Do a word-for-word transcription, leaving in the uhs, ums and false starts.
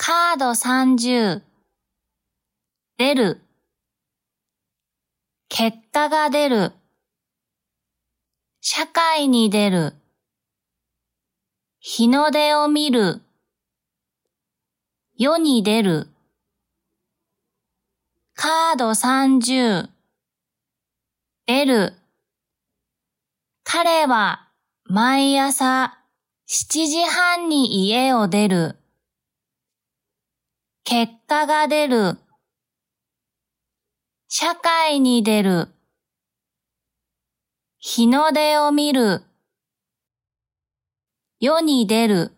カードさんじゅう。出る。結果が出る。社会に出る。日の出を見る。世に出る。カードさんじゅう。出る。彼は毎朝しちじはんに家を出る。結果が出る。社会に出る。日の出を見る。世に出る。